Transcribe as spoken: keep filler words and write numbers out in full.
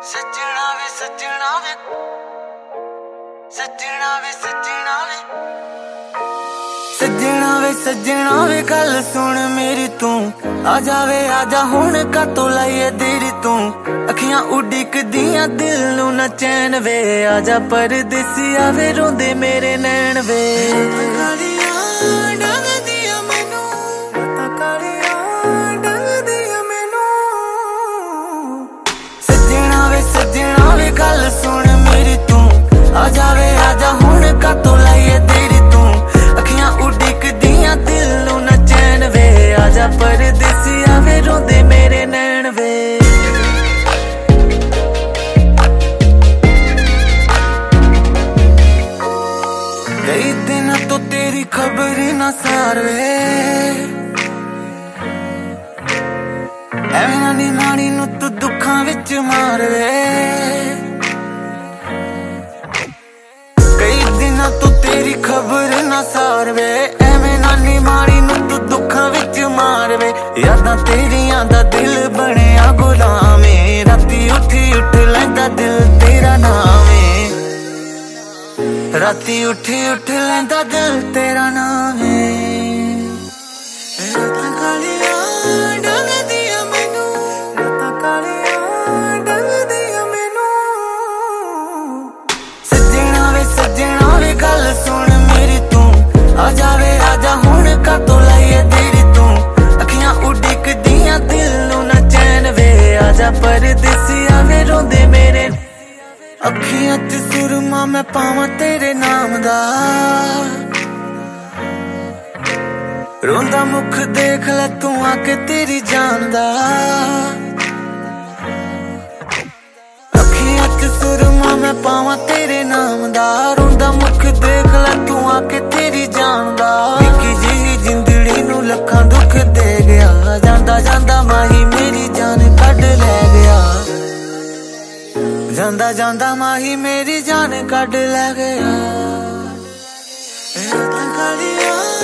सजना वे सजना वे सजना वे सजना वे सजना वे सजना वे गल सुन मेरी तू आ जावे आजा हुण कातों लाइए देरी तू अखियां उडिक दियां दिल नू न चैन वे आजा परदेसी आवे रोंदे मेरे नैन वे सजना वे गल सुन मेरी तू आ जावे आजा हुण कातों लाइए देरी तू अखियां उडिक दियां दिल नू न चैन वे आजा परदेसी आवे रोंदे मेरे नैन वे कई दिन तो तेरी खबर ना सार वे ਐਵੇਂ ਨੀ ਨਾਣੀ ਨੂੰ ਤੂੰ ਦੁੱਖਾਂ ਵਿੱਚ ਮਾਰ ਵੇ ਕਈ ਦਿਨਾਂ ਤੋਂ ਤੇਰੀ ਖਬਰ ਨਾ ਸਾਰ ਵੇ ਐਵੇਂ ਨੀ ਨਾਣੀ ਨੂੰ ਤੂੰ ਦੁੱਖਾਂ ਵਿੱਚ ਮਾਰ ਵੇ ਯਾਦਾਂ ਤੇਰੀਆਂ ਦਾ ਦਿਲ ਬਣਿਆ ਗੁਲਾਮ ਏ ਰਾਤੀ ਉੱਠੀ ਉੱਠ ਲੈਂਦਾ ਦਿਲ ਤੇਰਾ ਨਾਮ ਏ ਰਾਤੀ ਉੱਠੀ ਉੱਠ ਲੈਂਦਾ ਦਿਲ ਤੇਰਾ ਨਾਮ ਏ ਰਾਤਾਂ ਕਾਲੀਆਂ सजना वे गल सुन मेरी तू आ जावे आजा हुण कातों लाइए देरी तू अखियां उडिक दियां दिल नू न चैन वे आजा परदेसी आवे रोंदे मेरे अखियां च सुरमा मैं पावां तेरे नाम दा रोंदा मुख देख ले तू आके तेरी जान दा अखियां च सुरमा मैं पावां तेरे नाम दा रोंदा मुख देख ले तू आके तेरी जान दा निक्की जी जिंदड़ी नू लखां दुख दे गया जांदा जांदा माही मेरी जान कढ लै गया जांदा जांदा माही मेरी जान कढ लै गया रातां कालियां